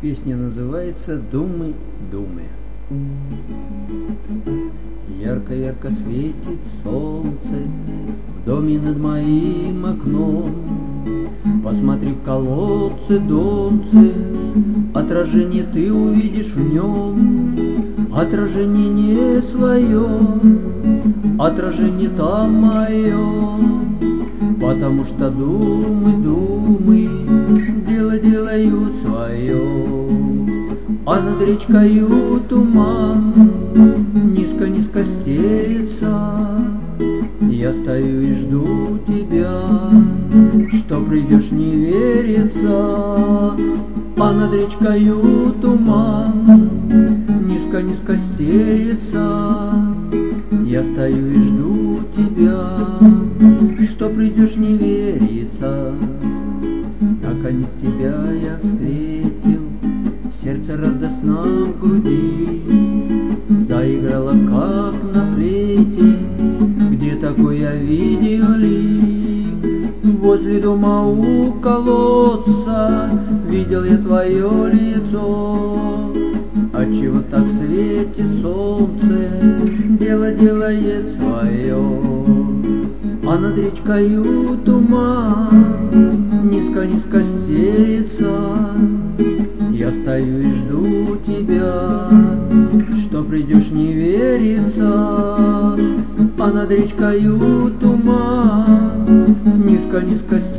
Песня называется «Думы, думы». Ярко-ярко светит солнце в доме над моим окном. Посмотри в колодце, донце, отражение ты увидишь в нем. Отражение не свое, отражение там мое. Потому что думы, думы, дело делают свое. А над речкою туман низко-низко стелется. Я стою и жду тебя, что придешь, не верится. А над речкою туман низко-низко стелется. Я стою и жду тебя, что придешь, не верится. Наконец тебя я встретил, сердце радостно в груди заиграло, как на флейте. Где такой я видел лик? Возле дома у колодца видел я твое лицо. Отчего так светит солнце, дело делает свое. А над речкою туман низко-низко стелется. Я стою и жду тебя, что придешь, не верится. А над речкою туман низко-низко стелется.